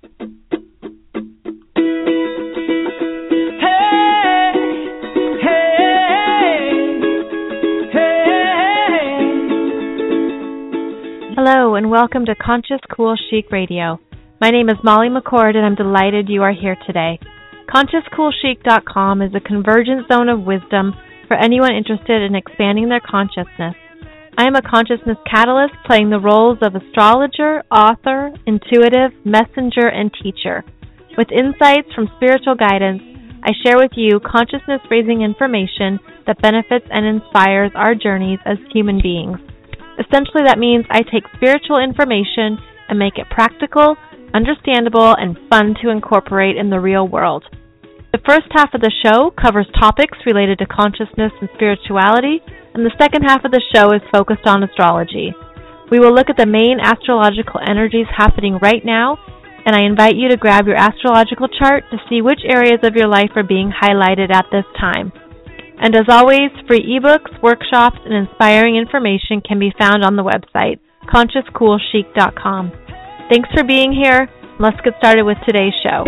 Hello and welcome to Conscious Cool Chic Radio. My name is Molly McCord and I'm delighted you are here today. ConsciousCoolChic.com is a convergent zone of wisdom for anyone interested in expanding their consciousness. I am a consciousness catalyst playing the roles of astrologer, author, intuitive, messenger, and teacher. With insights from spiritual guidance, I share with you consciousness-raising information that benefits and inspires our journeys as human beings. Essentially, that means I take spiritual information and make it practical, understandable, and fun to incorporate in the real world. The first half of the show covers topics related to consciousness and spirituality, and the second half of the show is focused on astrology. We will look at the main astrological energies happening right now, and I invite you to grab your astrological chart to see which areas of your life are being highlighted at this time. And as always, free ebooks, workshops, and inspiring information can be found on the website, ConsciousCoolChic.com. Thanks for being here. Let's get started with today's show.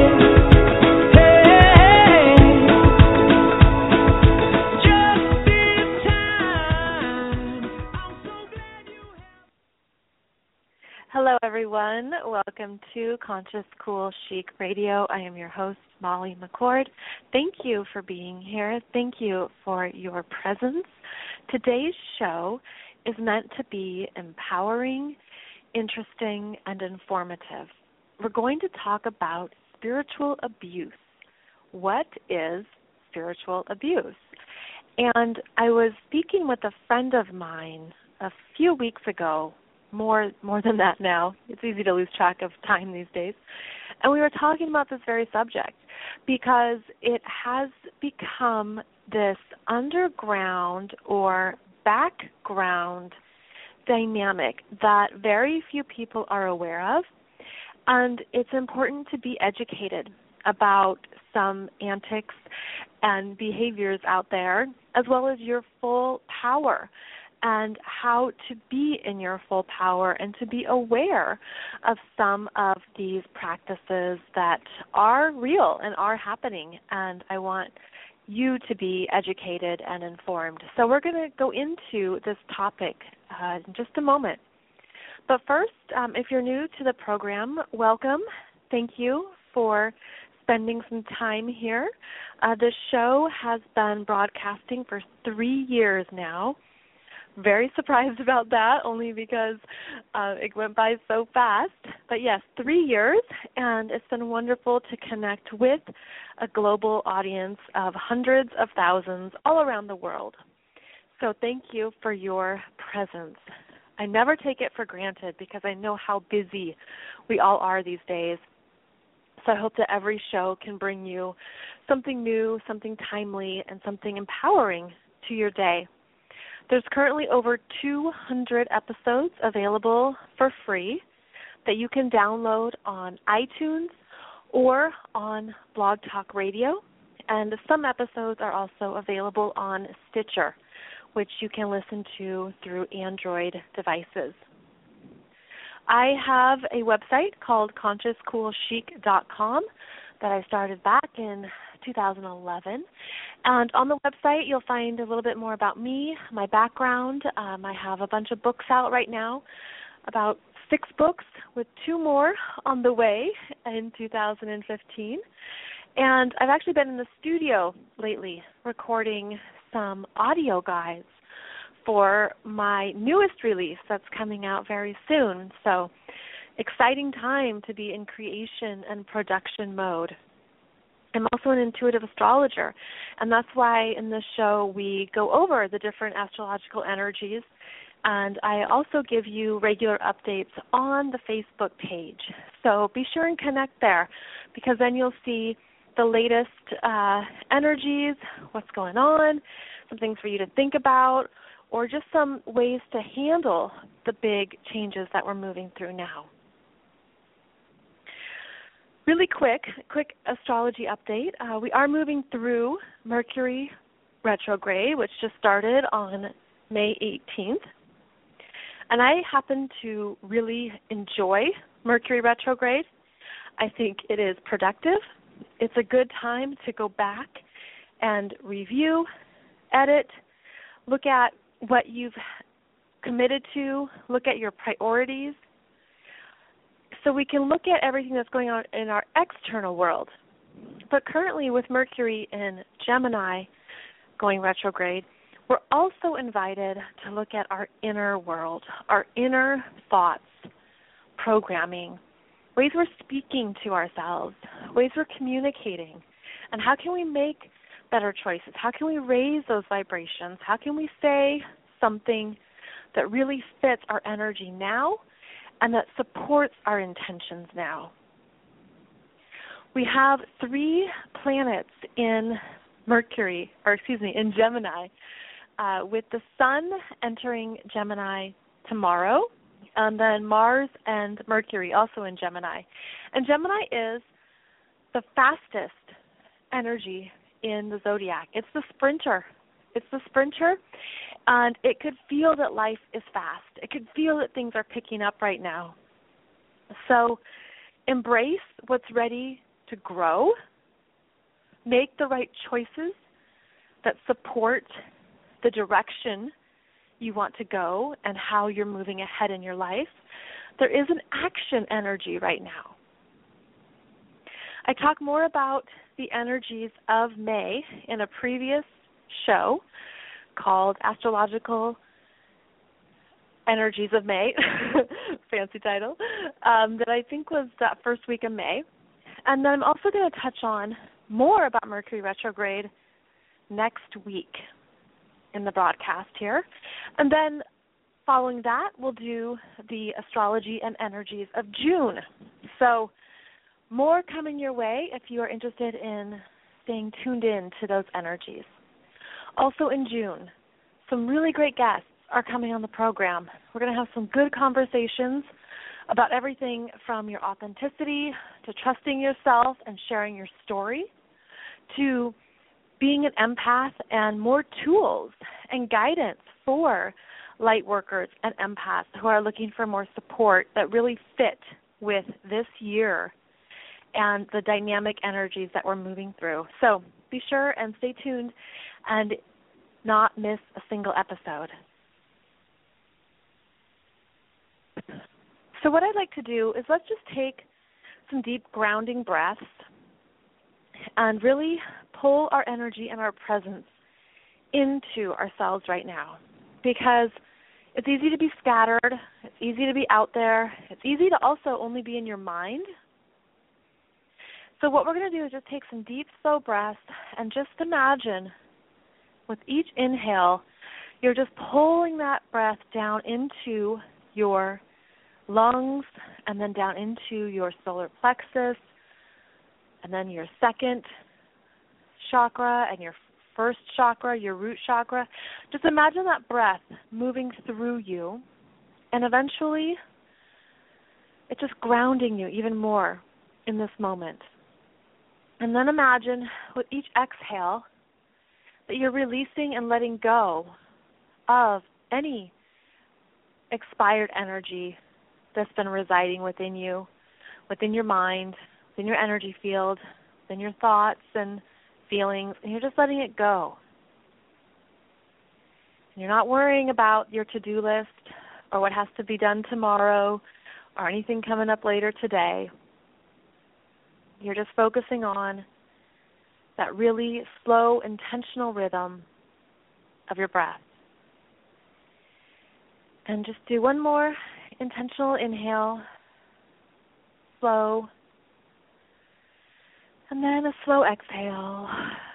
Hello, everyone. Welcome to Conscious Cool Chic Radio. I am your host, Molly McCord. Thank you for being here. Thank you for your presence. Today's show is meant to be empowering, interesting, and informative. We're going to talk about spiritual abuse. What is spiritual abuse? And I was speaking with a friend of mine a few weeks ago, more than that now. It's easy to lose track of time these days. And we were talking about this very subject because it has become this underground or background dynamic that very few people are aware of. And it's important to be educated about some antics and behaviors out there, as well as your full power and how to be in your full power and to be aware of some of these practices that are real and are happening. And I want you to be educated and informed. So we're going to go into this topic in just a moment. But first, if you're new to the program, welcome. Thank you for spending some time here. This show has been broadcasting for 3 years now. Very surprised about that, only because it went by so fast. But yes, 3 years, and it's been wonderful to connect with a global audience of hundreds of thousands all around the world. So thank you for your presence. I never take it for granted because I know how busy we all are these days. So I hope that every show can bring you something new, something timely, and something empowering to your day. There's currently over 200 episodes available for free that you can download on iTunes or on Blog Talk Radio. And some episodes are also available on Stitcher, which you can listen to through Android devices. I have a website called ConsciousCoolChic.com that I started back in 2011. And on the website, you'll find a little bit more about me, my background. I have a bunch of books out right now, about 6 books with 2 more on the way in 2015. And I've actually been in the studio lately recording some audio guides for my newest release that's coming out very soon. So exciting time to be in creation and production mode. I'm also an intuitive astrologer, and that's why in this show we go over the different astrological energies, and I also give you regular updates on the Facebook page. So be sure and connect there, because then you'll see the latest energies, what's going on, some things for you to think about, or just some ways to handle the big changes that we're moving through now. Really quick astrology update. We are moving through Mercury retrograde, which just started on May 18th. And I happen to really enjoy Mercury retrograde. I think it is productive. It's a good time to go back and review, edit, look at what you've committed to, look at your priorities, so we can look at everything that's going on in our external world. But currently with Mercury in Gemini going retrograde, we're also invited to look at our inner world, our inner thoughts, programming, ways we're speaking to ourselves, ways we're communicating, and how can we make better choices? How can we raise those vibrations? How can we say something that really fits our energy now and that supports our intentions now? We have 3 planets in in Gemini, with the Sun entering Gemini tomorrow, and then Mars and Mercury also in Gemini. And Gemini is the fastest energy in the zodiac. It's the sprinter. And it could feel that life is fast. It could feel that things are picking up right now. So embrace what's ready to grow. Make the right choices that support the direction you want to go and how you're moving ahead in your life. There is an action energy right now. I talk more about the energies of May in a previous show called Astrological Energies of May, fancy title, that I think was that first week of May. And then I'm also going to touch on more about Mercury retrograde next week in the broadcast here. And then following that, we'll do the astrology and energies of June. So more coming your way if you are interested in staying tuned in to those energies. Also in June, some really great guests are coming on the program. We're going to have some good conversations about everything from your authenticity to trusting yourself and sharing your story to being an empath and more tools and guidance for light workers and empaths who are looking for more support that really fit with this year and the dynamic energies that we're moving through. So be sure and stay tuned and not miss a single episode. So what I'd like to do is let's just take some deep grounding breaths and really pull our energy and our presence into ourselves right now, because it's easy to be scattered, it's easy to be out there, it's easy to also only be in your mind. So what we're going to do is just take some deep, slow breaths and just imagine with each inhale, you're just pulling that breath down into your lungs and then down into your solar plexus and then your second chakra and your first chakra, your root chakra. Just imagine that breath moving through you and eventually it's just grounding you even more in this moment. And then imagine with each exhale that you're releasing and letting go of any expired energy that's been residing within you, within your mind, within your energy field, within your thoughts and feelings, and you're just letting it go. You're not worrying about your to-do list or what has to be done tomorrow or anything coming up later today. You're just focusing on that really slow, intentional rhythm of your breath. And just do one more intentional inhale, slow, and then a slow exhale.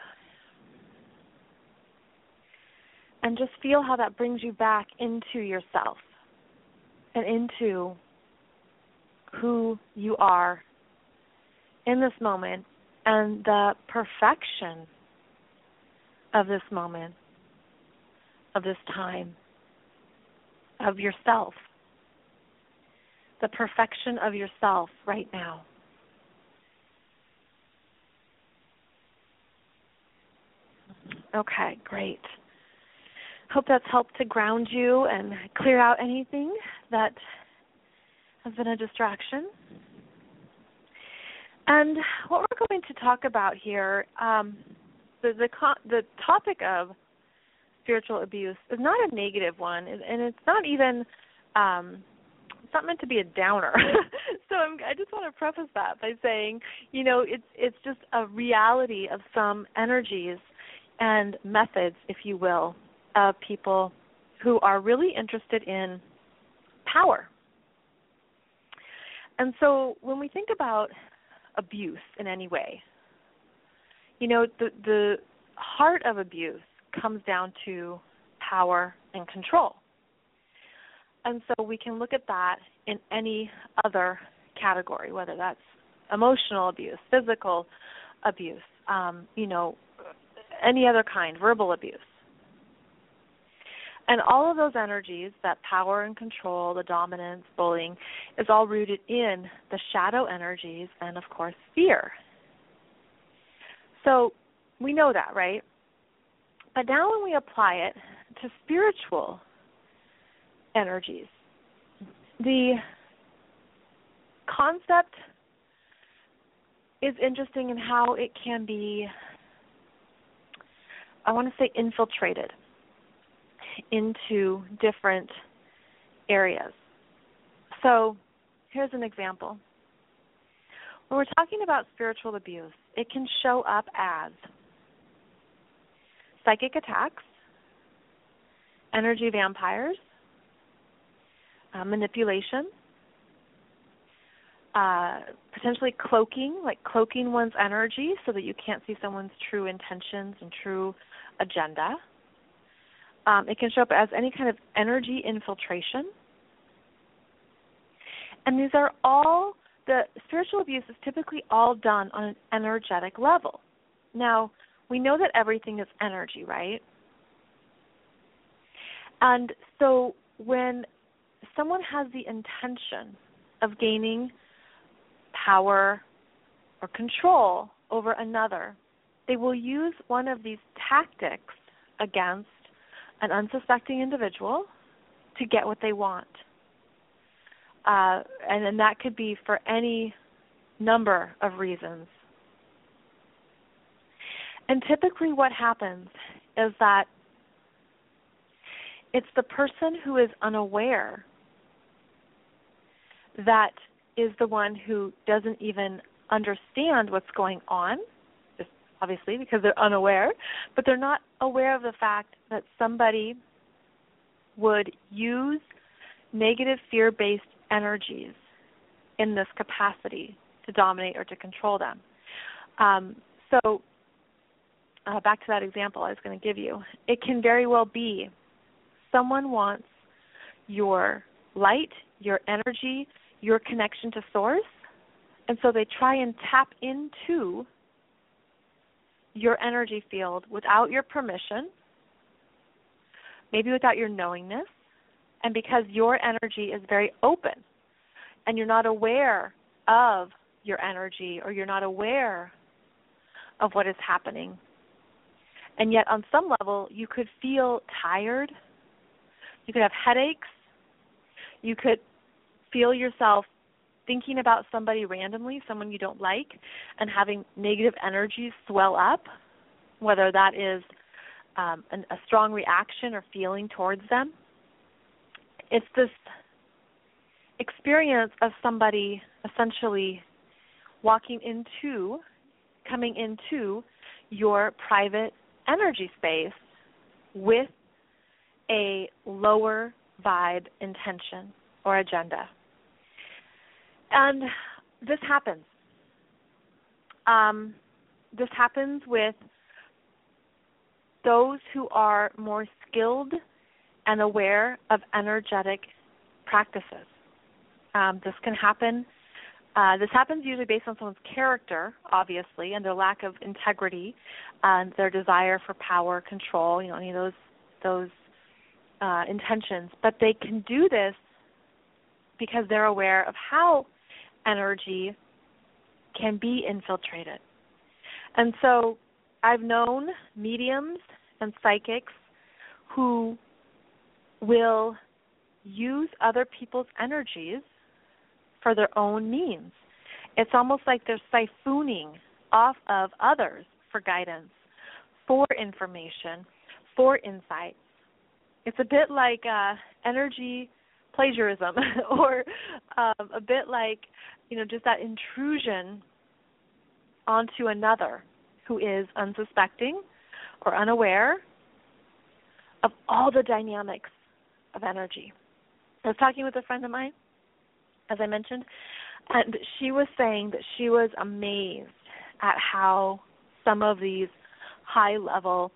And just feel how that brings you back into yourself and into who you are in this moment and the perfection of this moment, of this time, of yourself. The perfection of yourself right now. Okay, great. Hope that's helped to ground you and clear out anything that has been a distraction. And what we're going to talk about here, the topic of spiritual abuse is not a negative one, and it's not even it's not meant to be a downer. So I just want to preface that by saying, it's just a reality of some energies and methods, if you will, of people who are really interested in power. And so when we think about abuse in any way, the heart of abuse comes down to power and control. And so we can look at that in any other category, whether that's emotional abuse, physical abuse, any other kind, verbal abuse. And all of those energies, that power and control, the dominance, bullying, is all rooted in the shadow energies and, of course, fear. So we know that, right? But now when we apply it to spiritual energies, the concept is interesting in how it can be, I want to say, infiltrated into different areas. So here's an example. When we're talking about spiritual abuse, it can show up as psychic attacks, energy vampires, manipulation, potentially cloaking, like cloaking one's energy so that you can't see someone's true intentions and true agenda. It can show up as any kind of energy infiltration. And these are all, the spiritual abuse is typically all done on an energetic level. Now, we know that everything is energy, right? And so when someone has the intention of gaining power or control over another, they will use one of these tactics against an unsuspecting individual to get what they want. And then that could be for any number of reasons. And typically what happens is that it's the person who is unaware that is the one who doesn't even understand what's going on, just obviously because they're unaware, but they're not aware of the fact that somebody would use negative fear-based energies in this capacity to dominate or to control them. So back to that example I was going to give you. It can very well be someone wants your light, your energy, your connection to source, and so they try and tap into your energy field without your permission, maybe without your knowingness, and because your energy is very open and you're not aware of your energy or you're not aware of what is happening. And yet on some level you could feel tired, you could have headaches, you could feel yourself thinking about somebody randomly, someone you don't like, and having negative energies swell up, whether that is a strong reaction or feeling towards them. It's this experience of somebody essentially coming into your private energy space with a lower vibe intention or agenda. And this happens. This happens with those who are more skilled and aware of energetic practices. This can happen. This happens usually based on someone's character, obviously, and their lack of integrity, and their desire for power, control, any of those intentions. But they can do this because they're aware of how energy can be infiltrated. And so I've known mediums and psychics who will use other people's energies for their own means. It's almost like they're siphoning off of others for guidance, for information, for insights. It's a bit like energy plagiarism or a bit like, just that intrusion onto another who is unsuspecting or unaware of all the dynamics of energy. I was talking with a friend of mine, as I mentioned, and she was saying that she was amazed at how some of these high-level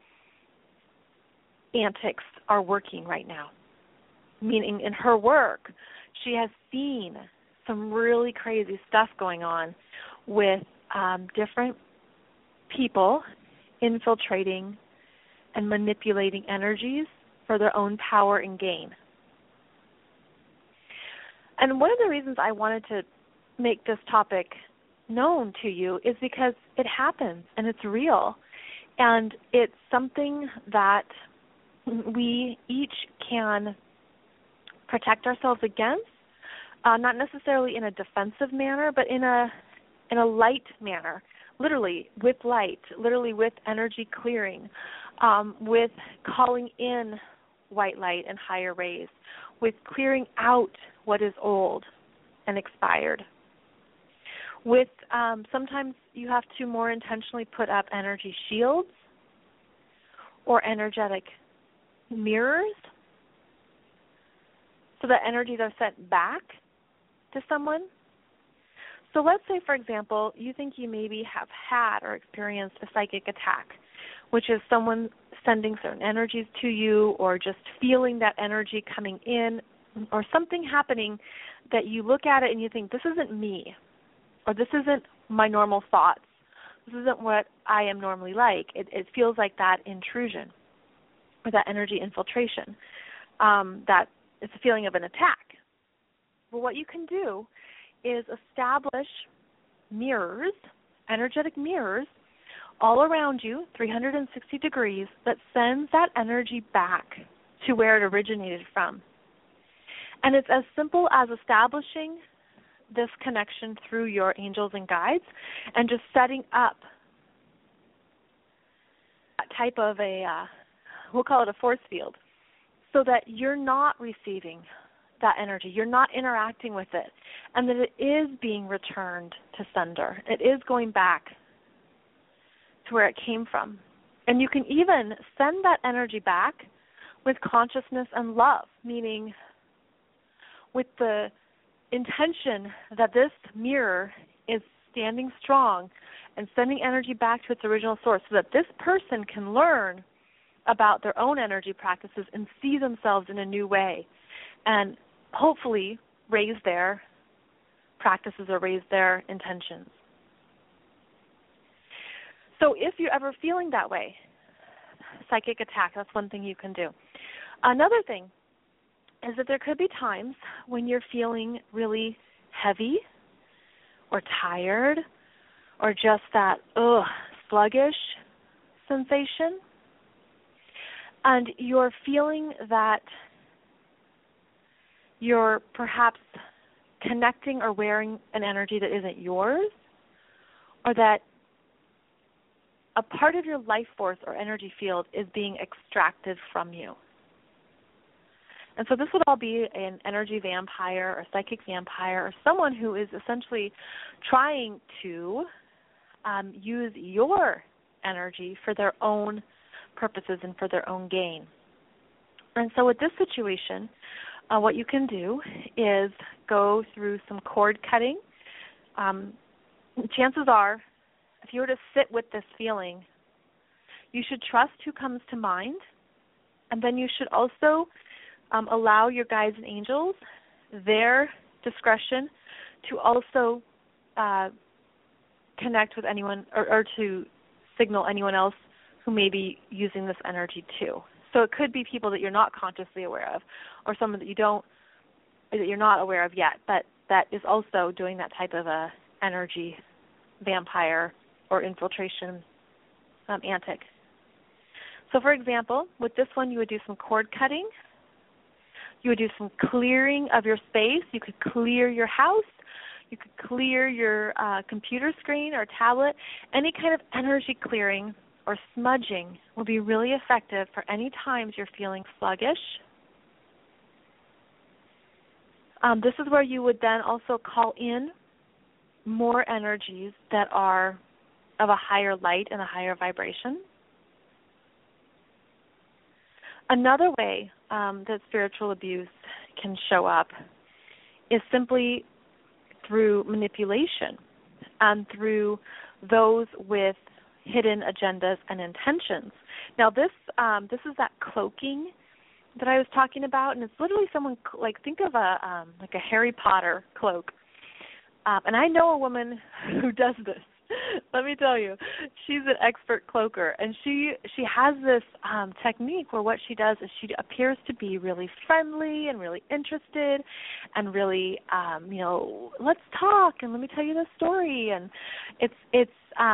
antics are working right now. Meaning in her work, she has seen some really crazy stuff going on with different people infiltrating and manipulating energies for their own power and gain. And one of the reasons I wanted to make this topic known to you is because it happens and it's real. And it's something that we each can protect ourselves against, not necessarily in a defensive manner, but in a light manner, literally with light, literally with energy clearing, with calling in white light and higher rays, with clearing out what is old and expired. With sometimes you have to more intentionally put up energy shields or energetic mirrors so that energies are sent back to someone. So let's say, for example, you think you maybe have had or experienced a psychic attack, which is someone sending certain energies to you or just feeling that energy coming in or something happening that you look at it and you think, this isn't me, or this isn't my normal thoughts. This isn't what I am normally like. It feels like that intrusion or that energy infiltration, that it's a feeling of an attack. Well, what you can do is establish mirrors, energetic mirrors, all around you, 360 degrees, that sends that energy back to where it originated from. And it's as simple as establishing this connection through your angels and guides and just setting up that type of we'll call it a force field, so that you're not receiving that energy, you're not interacting with it, and that it is being returned to sender. It is going back to where it came from. And you can even send that energy back with consciousness and love, meaning with the intention that this mirror is standing strong and sending energy back to its original source so that this person can learn about their own energy practices and see themselves in a new way and hopefully raise their practices or raise their intentions. So if you're ever feeling that way, psychic attack, that's one thing you can do. Another thing is that there could be times when you're feeling really heavy or tired or just that sluggish sensation, and you're feeling that you're perhaps connecting or wearing an energy that isn't yours, or that a part of your life force or energy field is being extracted from you. And so this would all be an energy vampire or psychic vampire or someone who is essentially trying to use your energy for their own purposes and for their own gain. And so with this situation, what you can do is go through some cord cutting. Chances are, if you were to sit with this feeling, you should trust who comes to mind, and then you should also allow your guides and angels their discretion to also connect with anyone or to signal anyone else who may be using this energy too. So it could be people that you're not consciously aware of, or someone that you're not aware of yet, but that is also doing that type of a energy vampire or infiltration antic. So for example, with this one you would do some cord cutting. You would do some clearing of your space. You could clear your house. You could clear your computer screen or tablet. Any kind of energy clearing or smudging will be really effective for any times you're feeling sluggish. This is where you would then also call in more energies that are of a higher light and a higher vibration. Another way that spiritual abuse can show up is simply through manipulation and through those with hidden agendas and intentions. Now, this is that cloaking that I was talking about, and it's literally someone think of a Harry Potter cloak. And I know a woman who does this. Let me tell you, she's an expert cloaker, and she has this technique where what she does is she appears to be really friendly and really interested, and really, let's talk and let me tell you the story, and it's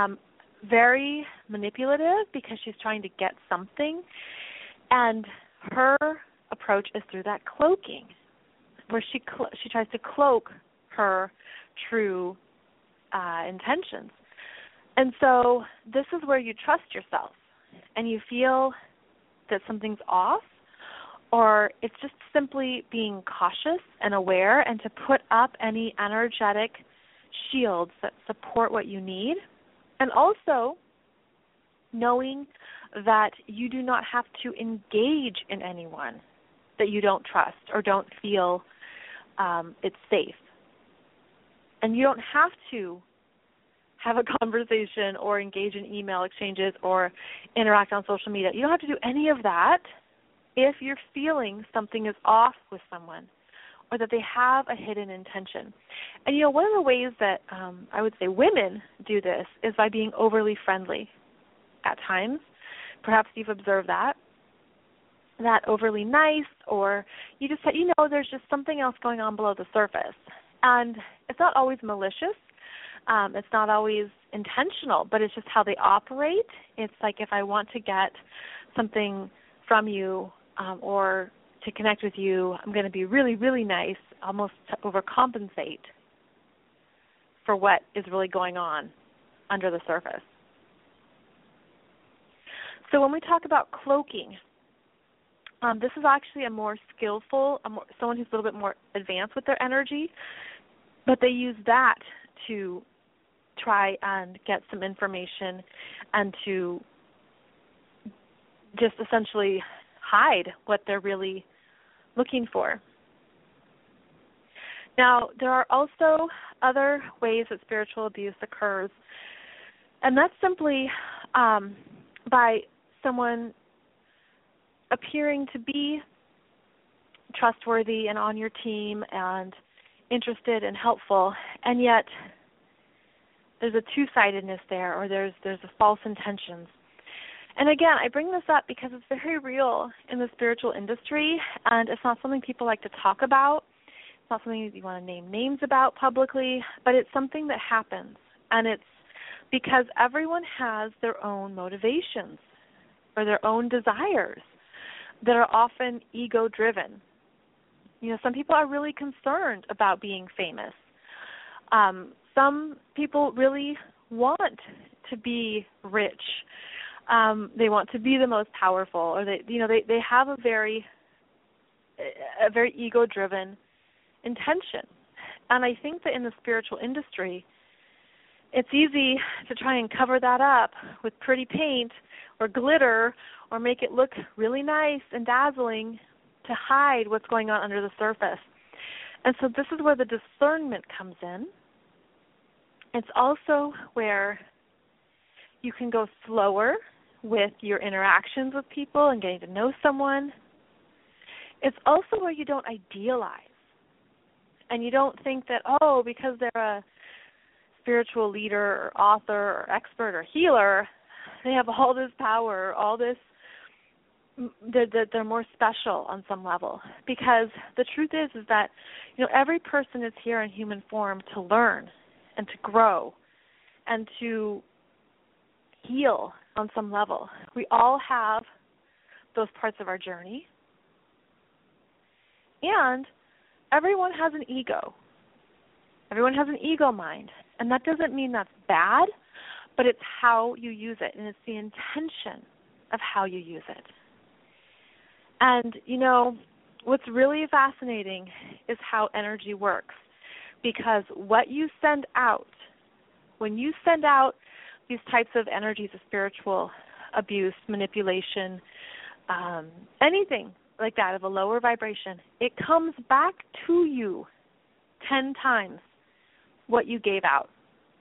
very manipulative because she's trying to get something, and her approach is through that cloaking, where she tries to cloak her true intentions. And so this is where you trust yourself and you feel that something's off, or it's just simply being cautious and aware and to put up any energetic shields that support what you need, and also knowing that you do not have to engage in anyone that you don't trust or don't feel it's safe. And you don't have to have a conversation or engage in email exchanges or interact on social media. You don't have to do any of that if you're feeling something is off with someone or that they have a hidden intention. And, one of the ways that I would say women do this is by being overly friendly at times. Perhaps you've observed that overly nice, or you just there's just something else going on below the surface. And it's not always malicious. It's not always intentional, but it's just how they operate. It's like if I want to get something from you or to connect with you, I'm going to be really, really nice, almost to overcompensate for what is really going on under the surface. So when we talk about cloaking, this is actually a more skillful, someone who's a little bit more advanced with their energy, but they use that to try and get some information and to just essentially hide what they're really looking for. Now, there are also other ways that spiritual abuse occurs, and that's simply by someone appearing to be trustworthy and on your team and interested and helpful, and yet there's a two-sidedness there, or there's a false intentions. And again, I bring this up because it's very real in the spiritual industry, and it's not something people like to talk about. It's not something you want to name names about publicly, but it's something that happens, and it's because everyone has their own motivations or their own desires that are often ego-driven. Some people are really concerned about being famous. Some people really want to be rich. They want to be the most powerful, or they have a very ego-driven intention. And I think that in the spiritual industry, it's easy to try and cover that up with pretty paint or glitter or make it look really nice and dazzling to hide what's going on under the surface. And so this is where the discernment comes in. It's also where you can go slower with your interactions with people and getting to know someone. It's also where you don't idealize. And you don't think that, because they're a spiritual leader or author or expert or healer, they have all this power, all this, they're more special on some level. Because the truth is that, every person is here in human form to learn and to grow and to heal on some level. We all have those parts of our journey. And everyone has an ego. Everyone has an ego mind, and that doesn't mean that's bad, but it's how you use it, and it's the intention of how you use it. And, what's really fascinating is how energy works, because what you send out, when you send out these types of energies of spiritual abuse, manipulation, anything like that of a lower vibration, it comes back to you 10 times what you gave out.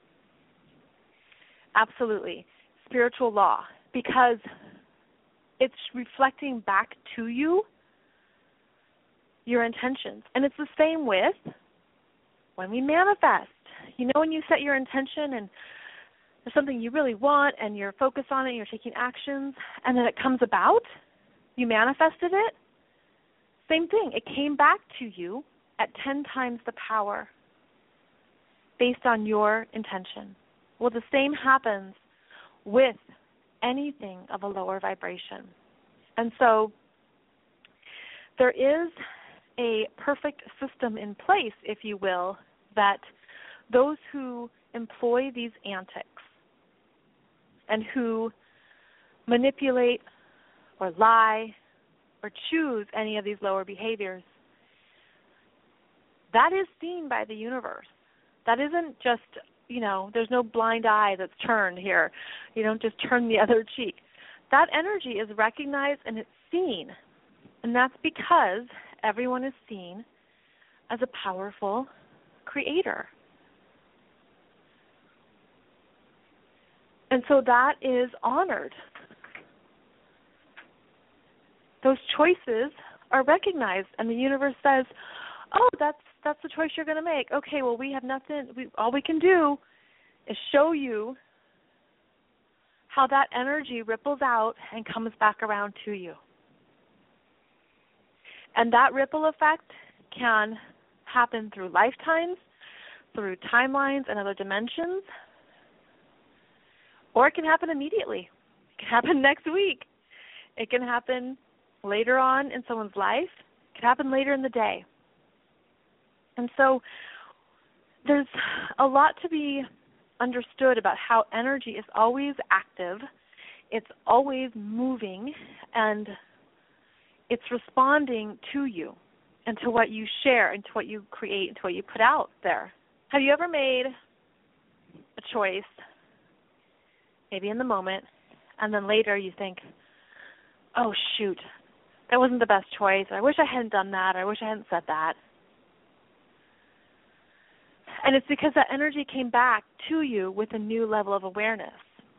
Absolutely. Spiritual law, because it's reflecting back to you your intentions. And it's the same with when we manifest. When you set your intention and there's something you really want and you're focused on it and you're taking actions and then it comes about, you manifested it, same thing. It came back to you at 10 times the power based on your intention. Well, the same happens with anything of a lower vibration. And so there is a perfect system in place, if you will, that those who employ these antics and who manipulate or lie or choose any of these lower behaviors, that is seen by the universe. That isn't just, there's no blind eye that's turned here. You don't just turn the other cheek. That energy is recognized and it's seen. And that's because everyone is seen as a powerful creator. And so that is honored. Those choices are recognized, and the universe says, oh, that's the choice you're going to make. Okay, well, we have nothing. All we can do is show you how that energy ripples out and comes back around to you. And that ripple effect can happen through lifetimes, through timelines and other dimensions, or it can happen immediately. It can happen next week. It can happen later on in someone's life. It can happen later in the day. And so there's a lot to be understood about how energy is always active, it's always moving, and it's responding to you and to what you share and to what you create and to what you put out there. Have you ever made a choice, maybe in the moment, and then later you think, oh, shoot, that wasn't the best choice, or I wish I hadn't done that, or I wish I hadn't said that? And it's because that energy came back to you with a new level of awareness.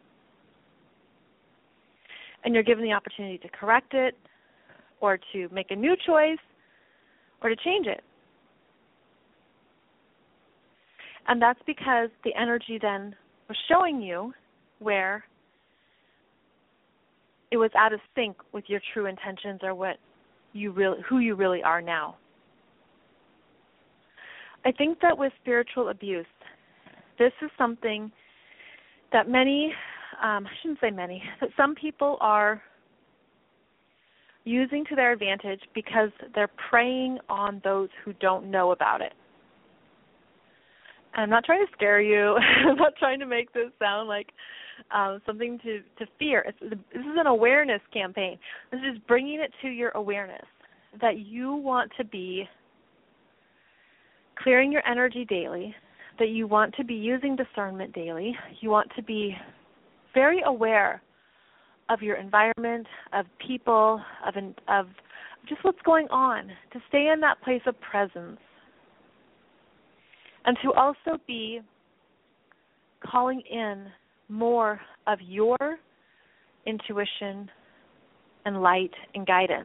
And you're given the opportunity to correct it, or to make a new choice, or to change it. And that's because the energy then was showing you where it was out of sync with your true intentions or who you really are now. I think that with spiritual abuse, this is something that I shouldn't say many, but some people are using to their advantage because they're preying on those who don't know about it. And I'm not trying to scare you. I'm not trying to make this sound like something to fear. This is an awareness campaign. This is bringing it to your awareness that you want to be clearing your energy daily, that you want to be using discernment daily. You want to be very aware of your environment, of people, of just what's going on, to stay in that place of presence, and to also be calling in more of your intuition and light and guidance.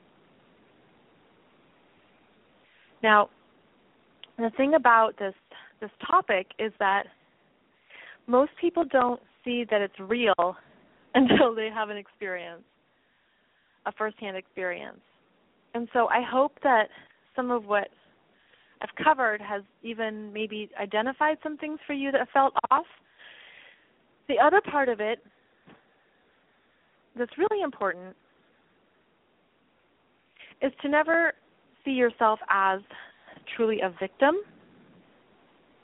Now, the thing about this topic is that most people don't see that it's real until they have an experience, a firsthand experience. And so I hope that some of what I've covered has even maybe identified some things for you that felt off. The other part of it that's really important is to never see yourself as truly a victim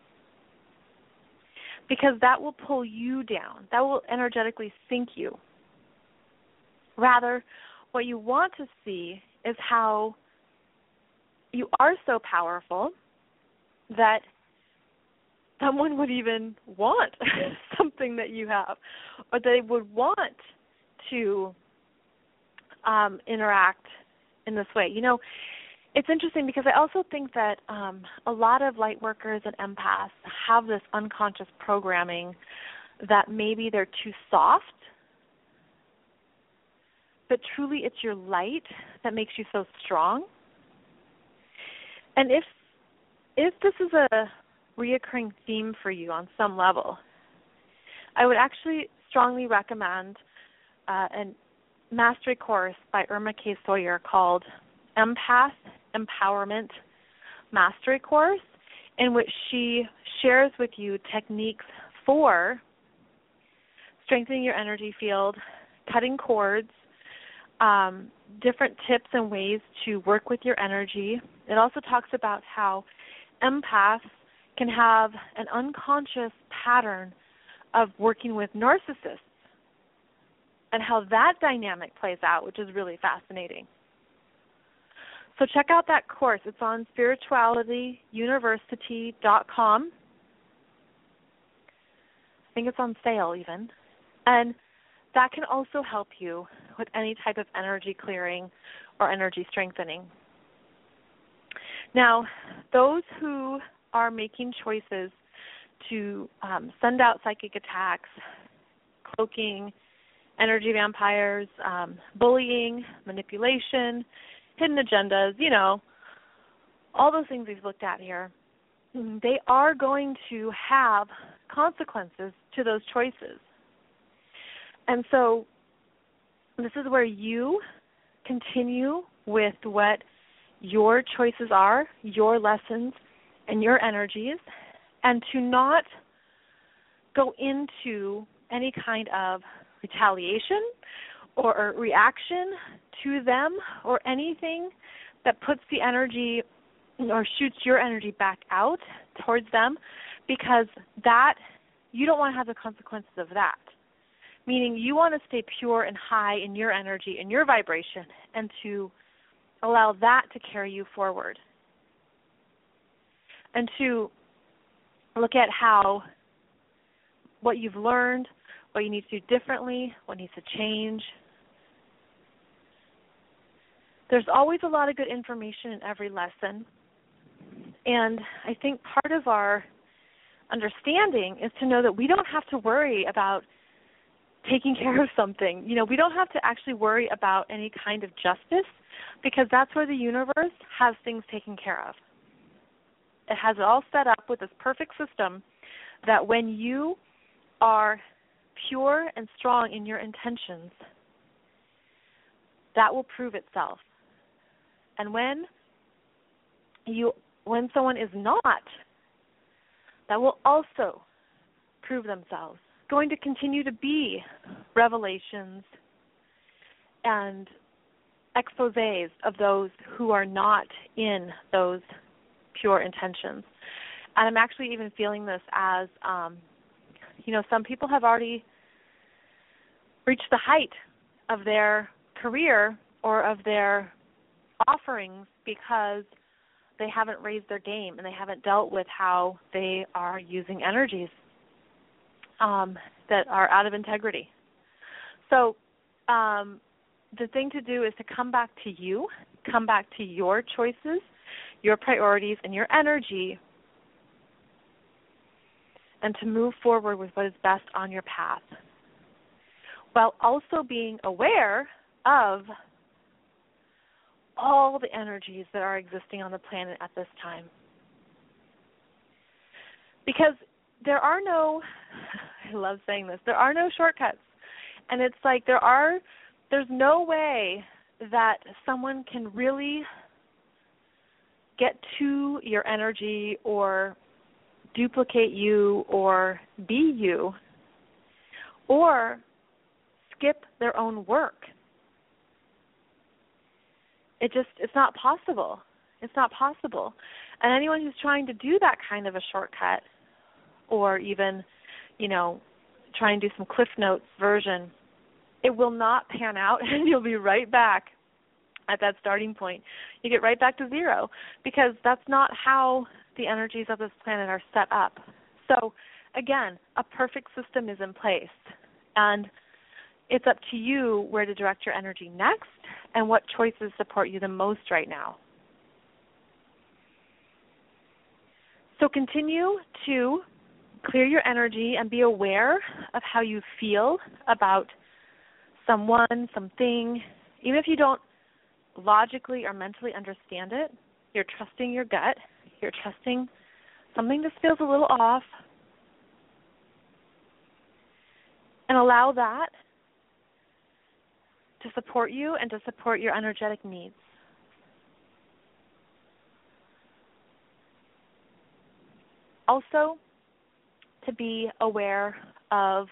because that will pull you down. That will energetically sink you. Rather, what you want to see is how you are so powerful that someone would even want something that you have, or they would want to interact in this way. It's interesting because I also think that a lot of light workers and empaths have this unconscious programming that maybe they're too soft, but truly it's your light that makes you so strong. And if this is a reoccurring theme for you on some level, I would actually strongly recommend a mastery course by Irma K. Sawyer called Empath Empowerment Mastery Course, in which she shares with you techniques for strengthening your energy field, cutting cords, different tips and ways to work with your energy. It also talks about how empaths can have an unconscious pattern of working with narcissists and how that dynamic plays out, which is really fascinating. So check out that course. It's on spiritualityuniversity.com. I think it's on sale even. And that can also help you with any type of energy clearing or energy strengthening. Now, those who are making choices to send out psychic attacks, cloaking, energy vampires, bullying, manipulation, hidden agendas, all those things we've looked at here, they are going to have consequences to those choices. And so this is where you continue with what your choices are, your lessons, and your energies, and to not go into any kind of retaliation or reaction to them or anything that puts the energy or shoots your energy back out towards them, because that, you don't want to have the consequences of that. Meaning you want to stay pure and high in your energy and your vibration, and to allow that to carry you forward. And to look at how what you've learned, what you need to do differently, what needs to change. There's always a lot of good information in every lesson. And I think part of our understanding is to know that we don't have to worry about taking care of something. We don't have to actually worry about any kind of justice, because that's where the universe has things taken care of. It has it all set up with this perfect system that when you are pure and strong in your intentions, that will prove itself. And when someone is not, that will also prove themselves. Going to continue to be revelations and exposés of those who are not in those pure intentions. And I'm actually even feeling this as, some people have already reached the height of their career or of their offerings because they haven't raised their game and they haven't dealt with how they are using energies that are out of integrity. So the thing to do is to come back to you, come back to your choices, your priorities, and your energy, and to move forward with what is best on your path, while also being aware of all the energies that are existing on the planet at this time. Because there are no, I love saying this, there are no shortcuts. And it's like there's no way that someone can really get to your energy or duplicate you or be you or skip their own work. It's not possible. It's not possible. And anyone who's trying to do that kind of a shortcut or even try and do some Cliff Notes version, it will not pan out, and you'll be right back at that starting point. You get right back to zero, because that's not how the energies of this planet are set up. So, again, a perfect system is in place, and it's up to you where to direct your energy next and what choices support you the most right now. So continue to clear your energy and be aware of how you feel about someone, something. Even if you don't logically or mentally understand it, you're trusting your gut. You're trusting something just feels a little off. And allow that to support you and to support your energetic needs. Also, to be aware of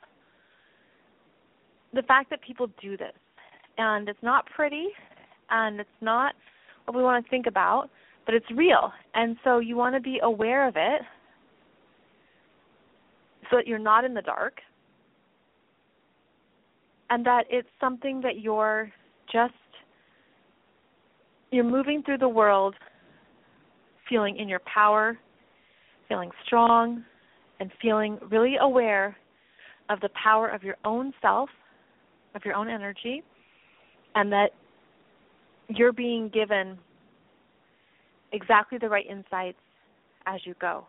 the fact that people do this. And it's not pretty, and it's not what we want to think about, but it's real. And so you want to be aware of it so that you're not in the dark, and that it's something that you're moving through the world feeling in your power, feeling strong, and feeling really aware of the power of your own self, of your own energy, and that you're being given exactly the right insights as you go.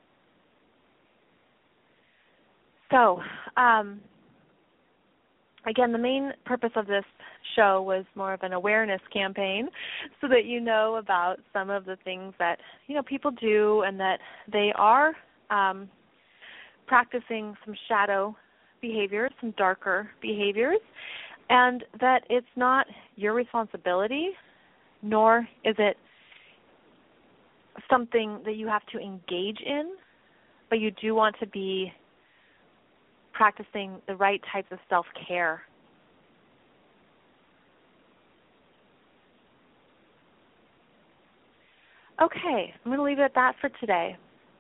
So, again, the main purpose of this show was more of an awareness campaign so that you know about some of the things that, people do, and that they are practicing some shadow behaviors, some darker behaviors, and that it's not your responsibility, nor is it something that you have to engage in, but you do want to be practicing the right types of self-care. Okay, I'm going to leave it at that for today.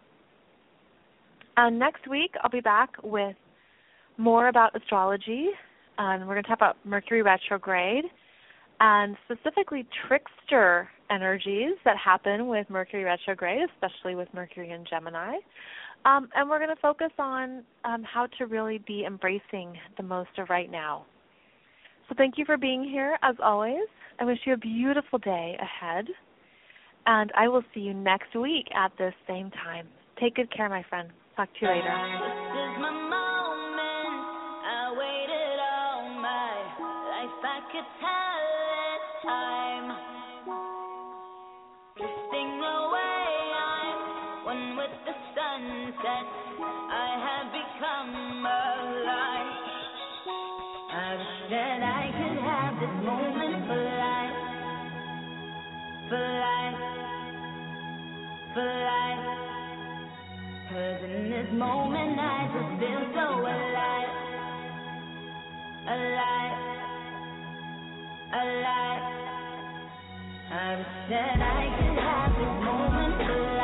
Next week, I'll be back with more about astrology, and we're going to talk about Mercury retrograde, and specifically trickster energies that happen with Mercury retrograde, especially with Mercury in Gemini. And we're going to focus on how to really be embracing the most of right now. So thank you for being here, as always. I wish you a beautiful day ahead, and I will see you next week at this same time. Take good care, my friend. Talk to you later. This is my moment. I waited all my life. I could tell it's time. Drifting away, I'm one with the sunset. I have become alive. I wish that I could have this moment for life. For life. For life. 'Cause in this moment I just feel so alive. Alive. Alive. I wish that I could have this moment for life.